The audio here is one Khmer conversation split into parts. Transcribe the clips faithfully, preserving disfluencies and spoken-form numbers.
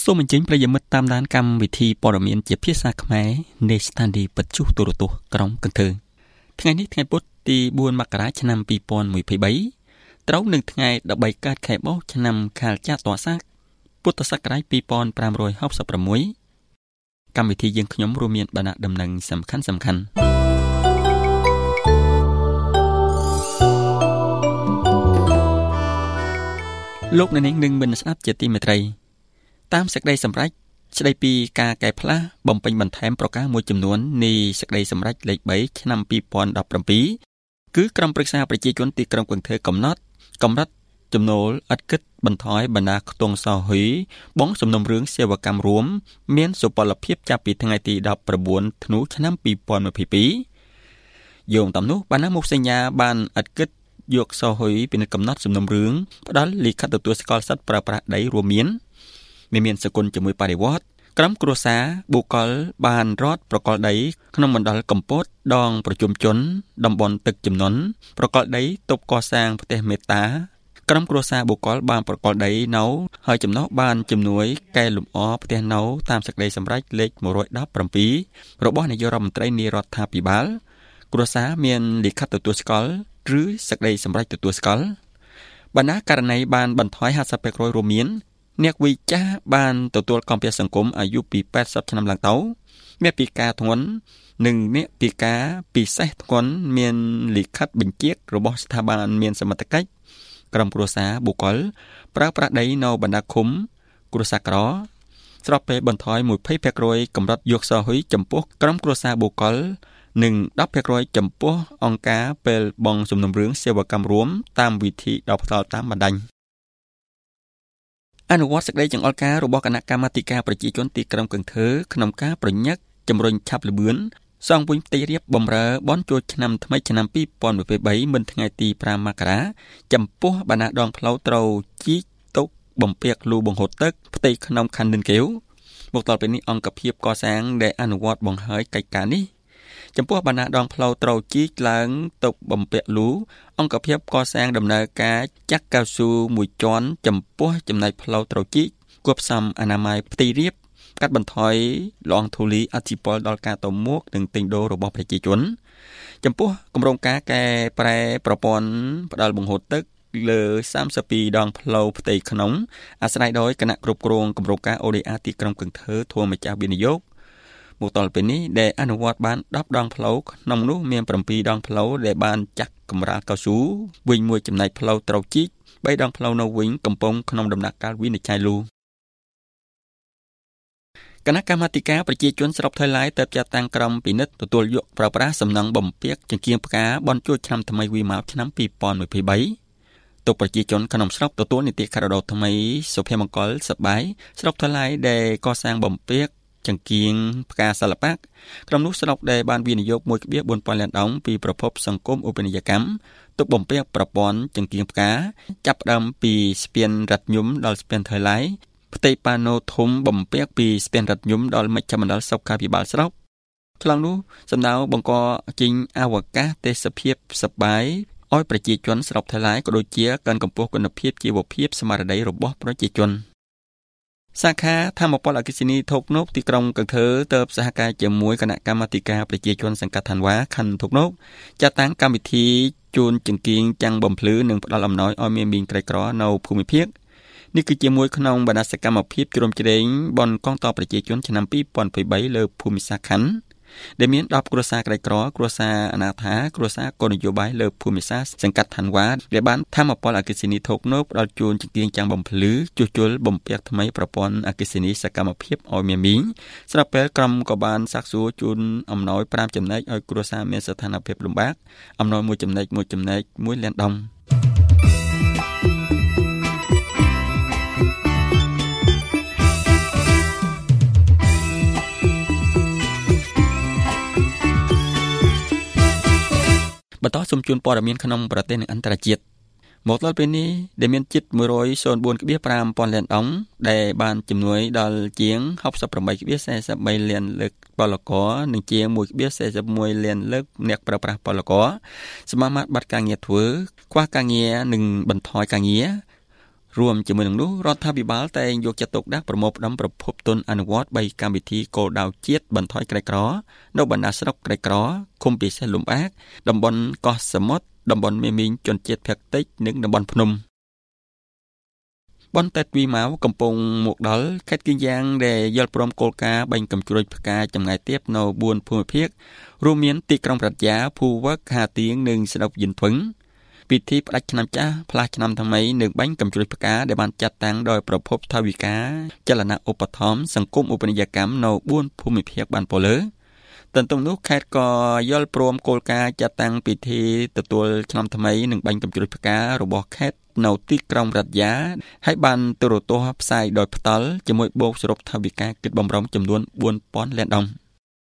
សូមអញ្ជើញប្រិយមិត្តតាមដានកម្មវិធីព័ត៌មានជាភាសាខ្មែរនៃស្ថានីយ៍បទជុះទូរទស្សន៍ក្រុងកន្ទើថ្ងៃនេះថ្ងៃពុធទីបួនមករាឆ្នាំពីរពាន់ยี่สิบสามត្រូវនឹងថ្ងៃដប់បីកើតខែបោះឆ្នាំខាលចត្វាស័កពុទ្ធសករាជពីរពាន់ប្រាំរយហកសិបប្រាំមួយកម្មវិធីយើងខ្ញុំរួមមានបណ្ណាដំណឹងសំខាន់សំខាន់លោកអ្នកនាងនឹងមិនស្ដាប់ជាទីមេត្រីតាមសេចក្តីសម្រេចស្តីពីការកែផ្លាស់បំពេញបន្ថែមប្រកាសមួយចំនួននៃសេចក្តីសម្រេចលេខបីឆ្នាំពីរពាន់ដប់ប្រាំពីរគឺក្រុមប្រឹក្សាប្រជាជនទីក្រុងកន្ទើកំណត់កម្រិតចំណូលឥតគិតបន្ថយបណ្ដាខ្ទង់សោហ៊ុយបងសំណុំរឿងសេវាកម្មរួមមានសុពលភាពចាប់ពីថ្ងៃទីដប់ប្រាំបួនធ្នូឆ្នាំពីរពាន់ยี่สิบสองយោងតាមនោះបណ្ណាមុខសញ្ញាបានឥតគិតយកសោហ៊ុយពីកំណត់សំណុំរឿងផ្ដាល់លិខិតទទួលស្គាល់សិទ្ធិប្រើប្រាស់ដីរួមមានមានមានសគុណជាមួយបរិវត្តក្រុមគ្រួសារបុគ្គលបានរត់ប្រកល់ដីក្នុងមណ្ឌលកំពតដងប្រជុំជនតំបន់ទឹកជំនន់ប្រកល់ដីទប់កសាងផ្ទះមេត្តាក្រុមគ្រួសារបុគ្គលបានប្រកល់ដីនៅហើយចំណុះបានជំនួយកែលម្អផ្ទះនៅតាមសេចក្តីសម្រេចលេខមួយរយដប់ប្រាំពីររបស់នាយករដ្ឋមន្ត្រីនៃរដ្ឋាភិបាលគ្រួសារមានលិខិតទទួលស្គាល់ឬសេចក្តីសម្រេចទទួលស្គាល់បណ្ណាករណីបានបន្ថយห้าสิบเปอร์เซ็นต์រួមមានអ្នកវិចារបានទទួលកំពាសសង្គមអាយុពីแปดสิบឆ្នាំឡើងទៅអ្នកពិការធ្ងន់និងអ្នកពិការពិសេសធ្ងន់មានលិខិតបញ្ជាក់របស់ស្ថាប័នមានសមត្ថកិច្ចក្រុមគ្រួសារបុគ្គលប្រើប្រាស់ដីនៅបណ្ដាឃុំគ្រួសារក្រស្របពេលបន្ថយยี่สิบเปอร์เซ็นต์កម្រិតយកសោហ៊ុយចំពោះក្រុមគ្រួសារបុគ្គលនិងដប់เปอร์เซ็นต์ចំពោះអង្គការពេលបងសំណុំរឿងសេវាកម្មរួមតាមវិធីដកផ្ដាល់តាមបណ្ដាញអនុវត្តសេចក្តីចង្អុលការរបស់គណៈកម្មាធិការប្រជាជនទីក្រុងកន្ទើក្នុងការប្រញាប់ជំរុញឆាប់ល្បឿនសង់វិញផ្ទៃរាបបំរើបនចូលឆ្នាំថ្មីឆ្នាំពីរពាន់ยี่สิบสามមិនថ្ងៃទីប្រាំមករាចំពោះបណ្ណាដងផ្លូវត្រូវជីកទុកបំពាក់លូបង្ហូរទឹកផ្ទៃក្នុងខណ្ឌនិនកែវមកដល់ពេលនេះអង្គភាពកសាងដែលអនុវត្តបង្ហើយកិច្ចការនេះចំពោះបណ្ណាដងផ្លូវត្រូវជីកឡើងទុកបំពាក់លូអង្គភាពកសាងដំណើរការចាក់កៅស៊ូមួយជាន់ចំពោះចំណែកផ្លូវត្រូវជីកគួបផ្សំអនាម័យផ្ទៃរាបកាត់បន្ថយលំធូលីអធិពលដល់ការទៅមុខនិងទិញដូររបស់ប្រជាជនចំពោះគម្រោងការកែប្រែប្រព័ន្ធផ្ដាល់បង្ហូរទឹកលើសាមសិបពីរដងផ្លូវផ្ទៃក្នុងអាស្រ័យដោយគណៈគ្រប់គ្រងគម្រោងការ អូ ដេ អារ ទីក្រុងកន្ទើធ្វើម្ចាស់វិនិយោគមកដល់ពេលនេះដែលអនុវត្តបានដប់ដងផ្លូវក្នុងនោះមានប្រាំពីរដងផ្លូវដែលបានចាក់កម្រាលកៅស៊ូវិញមួយចំណែកផ្លូវត្រូវជីកបីដងផ្លូវនៅវិញកំពុងក្នុងដំណាក់កាលវិនិច្ឆ័យលូគណៈកម្មាធិការប្រជាជនស្រុកថៃឡៃទើបចាត់តាំងក្រុមពិនិត្យទទួលយកប្រើប្រាស់សំណង់បំពាក់ចង្គៀងផ្កាបនជួចឆ្នាំថ្មីវិមាឆ្នាំពីរពាន់ยี่สิบสามទុកប្រជាជនក្នុងស្រុកទទួលនីតិកាដូថ្មីសុភមង្គលសប្បាយស្រុកថៃឡៃដែលកសាងបំពាក់ចង្គៀងផ្កាសិល្បៈក្រុមនោះស្រុកដែលបានវិនិយោគ មួយភាគបួនពាន់លានដុល្លារពីប្រភពសង្គមឧបនីយកម្មទុកបំពាក់ប្រព័ន្ធចង្គៀងផ្កាចាប់ផ្ដើមពីស្ពានរថញុំដល់ស្ពានថៃឡៃផ្ទៃប៉ាណូធំបំពាក់ពីស្ពានរថញុំដល់មជ្ឈមណ្ឌលសុខាភិបាលស្រុកខ្លងនោះសំដៅបង្កចេញអវកាសទេសភាពសប្បាយឲ្យប្រជាជនស្រុកថៃឡៃក៏ដូចជាកើនកម្ពស់គុណភាពជីវភាពស្មារតីរបស់ប្រជាជនសាខាធម្មពលអគ្គិសនីធុកណូកទីក្រុងកន្ទើទើបសហការជាមួយគណៈកម្មាធិការប្រជាជនសង្កាត់ឋានវ៉ាខណ្ឌធុកណូកចាត់តាំងកម្មវិធីជូនចង្គៀងចាំងបំភ្លឺនិងផ្ដល់អំណោយឲ្យមានមីងក្រីក្រនៅភូមិភាគនេះគឺជាមួយក្នុងបណ្ដាសកម្មភាពជ្រោមជ្រែងបនកងទ័ពប្រជាជនឆ្នាំពីរពាន់ยี่สิบสามលើភូមិសាស្ត្រខណ្ឌដែលមានដប់គ្រួសារក្រីក្រគ្រួសារអនាថាគ្រួសារគោលនយោបាយលើភូមិសាស្ត្រសង្កាត់ឋានវ៉ាដែលបានធម្មពលអគ្គិសនីធុកណូកផ្ដល់ជូនចង្គៀងចាំងបំភ្លឺជួសជុលបំពាក់ថ្មីប្រព័ន្ធអគ្គិសនីសកម្មភាពឲ្យមានមីងស្រាប់ពេលក្រុមក៏បានសាកសួរជូនអំណោយប្រាំចំណែកឲ្យគ្រួសារមានស្ថានភាពលំបាកអំណោយមួយចំណែកមួយចំណែកមួយលានដុំបន្តសូមជូនព័ត៌មានក្នុងប្រទេសនិងអន្តរជាតិមកដល់ពេលនេះដែលមានជិតមួយរយបួនដុល្លារប្រាំលានដុល្លារដែលបានជំនួយដល់ជាងហកសិបប្រាំបីដុល្លារสี่สิบបីលានលើកពលករនិងជាងមួយដុល្លារสี่สิบមួយលានលើកអ្នកប្រើប្រាស់ពលករសមាមាត្របាត់ការងារធ្វើខ្វះការងារនិងបន្ថយការងាររួមជាមួយនឹងនោះរដ្ឋាភិបាលតែងយកចិត្តទុកដាក់ប្រមូលផ្ដុំប្រភពទុនអនុវត្តបីកម្មវិធីគោលដៅជាតិបន្ថយក្រីក្រនៅបណ្ដាស្រុកក្រីក្រឃុំពិសេសលំអាកតំបន់កោះសមុទ្រតំបន់មេមីងជនជាតិភាគតិចនិងតំបន់ភ្នំបន្តិចពីម៉ៅកំពុងមកដល់ខេត្តគីយ៉ាងដែលយល់ព្រមគោលការណ៍បាញ់កំជ្រួចផ្កាចម្ងាយទាបនៅបួនភូមិភាគរួមមានទីក្រុងប្រាជ្ញាភូវឹកហាទៀងនិងស្រុកយិនធឹងពិធីផ្ដាច់ឆ្នាំចាស់ផ្លាស់ឆ្នាំថ្មីនិងបាញ់កំជ្រួចផ្កាដែលបានចាត់តាំងដោយប្រភពថវិកាចលនាឧបត្ថម្ភសង្គមឧបនីយកម្មនៅបួនភូមិភាគបានពលលើទន្ទឹមនោះខេត្តក៏យល់ព្រមគោលការណ៍ចាត់តាំងពិធីទទួលឆ្នាំថ្មីនិងបាញ់កំជ្រួចផ្ការបស់ខេត្តនៅទីក្រុងប្រាជ្ញាហើយបានទូរទស្សន៍ផ្សាយដោយផ្ទាល់ជាមួយបូកសរុបថវិកាគិតបំរុងចំនួនបួនពាន់លានដុល្លារ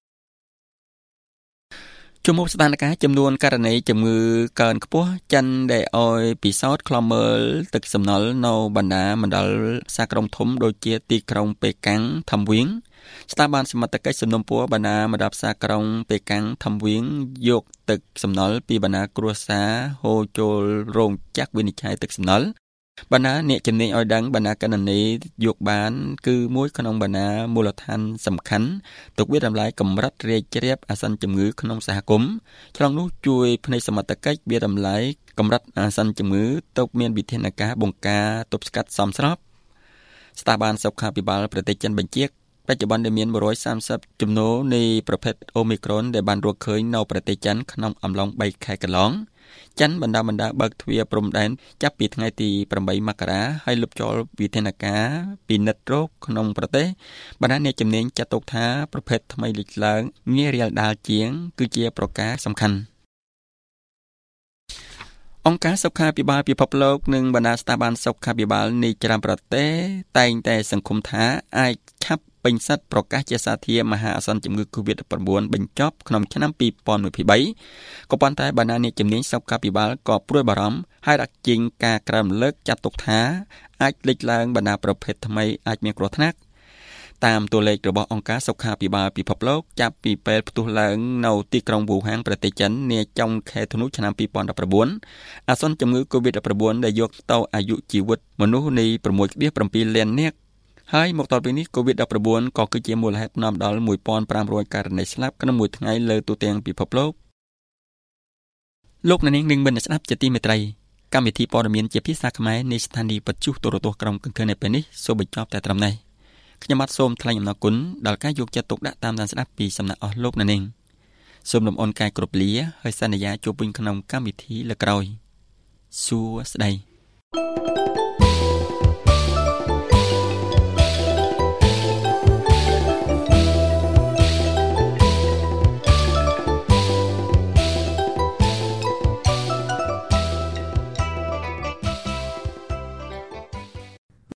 ជំនួសស្ថានភាពចំនួនករណីជំងឺកើនខ្ពស់ចិនដែលឲ្យពិសោធន៍ខ្លំមើលទឹកសំណល់នៅបណ្ដាមណ្ឌលសាក្រុងធំដូចជាទីក្រុងប៉េកាំងថាំវៀងស្ថាប័នសមត្ថកិច្ចសំណុំពរបណ្ដាមណ្ឌលផ្សារក្រុងប៉េកាំងថាំវៀងយកទឹកសំណល់ពីបណ្ដាគ្រួសារហូរចូលរោងចក្រវិនិច្ឆ័យទឹកសំណល់បណ្ដាអ្នកជំនាញឲ្យដឹងបណ្ដាកណនីយកបានគឺមួយក្នុងបណ្ដាមូលដ្ឋានសំខាន់ទុកវាតម្លៃកម្រិតរាយជ្រាបអាសន្នជំងឺក្នុងសហគមន៍ឆ្លងនោះជួយផ្នែកសមត្ថកិច្ចវាតម្លៃកម្រិតអាសន្នជំងឺទុកមានវិធានការបង្ការទប់ស្កាត់សមស្របស្ថាប័នសុខាភិបាលប្រទេសចិនបញ្ជាក់បច្ចុប្បន្នដែលមានមួយរយសាមសិបជំនួនៃប្រភេទអូមីក្រុនដែលបានរកឃើញនៅប្រទេសចិនក្នុងអំឡុងបីខែកន្លងចិនបណ្ដាបណ្ដាបើកទ្វារព្រំដែនចាប់ពីថ្ងៃទីប្រាំបីមករាហើយលុបចោលវិធានការពិនិត្យរោគក្នុងប្រទេសបណ្ដាអ្នកជំនាញចាត់ទុកថាប្រភេទថ្មីលេចឡើងងាយរាលដាលជាងគឺជាប្រការសំខាន់អង្គការសុខាភិបាលពិភពលោកនិងបណ្ដាស្ថាប័នសុខាភិបាលនៃច្រើនប្រទេសតែងតែសង្ឃឹមថាអាចឆាប់ពេញសិទ្ធិប្រកាសជាសាធារណៈមហាអាសន្នជំងឺ កូវីដ ដប់ប្រាំបួន បញ្ចប់ក្នុងឆ្នាំពីរពាន់ยี่สิบสามក៏ប៉ុន្តែបណ្ដាអ្នកជំនាញសុខាភិបាលក៏ព្រួយបារម្ភហើយដាក់ចេញការក្រើនរំលឹកចាត់ទុកថាអាចលេចឡើងបណ្ដាប្រភេទថ្មីអាចមានគ្រោះថ្នាក់តាមតួលេខរបស់អង្គការសុខាភិបាលពិភពលោកចាប់ពីពេលផ្ទុះឡើងនៅទីក្រុងវូហានប្រទេសចិននាចុងខែធ្នូឆ្នាំពីរពាន់ដប់ប្រាំបួនអាសន្នជំងឺ កូវីដ ដប់ប្រាំបួន ដែលយកទៅអាយុជីវិតមនុស្សនៃប្រាំមួយcelá sedemលាននាក់ហើយមកដល់ពេលនេះ កូវីដ ដប់ប្រាំបួន ក៏គឺជាមូលហេតុនាំដល់មួយពាន់ប្រាំរយករណីស្លាប់ក្នុងមួយថ្ងៃលើទូទាំងពិភពលោកលោកអ្នកនាងនឹងមិនស្ដាប់ជាទីមេត្រីកម្មវិធីព័ត៌មានជាភាសាខ្មែរនៃស្ថានីយ៍បច្ចុប្បន្នទូរទស្សន៍ក្រុងកង្កែបនៅពេលនេះសូមបញ្ចប់តែត្រឹមនេះខ្ញុំបាទសូមថ្លែងអំណរគុណដល់ការយកចិត្តទុកដាក់តាមដានស្ដាប់ពីសំណាក់អស់លោកអ្នកនាងសូមលំអរកាយគ្រប់លាហើយសន្យាជួបវិញក្នុងកម្មវិធីលើកក្រោយសួស្ដី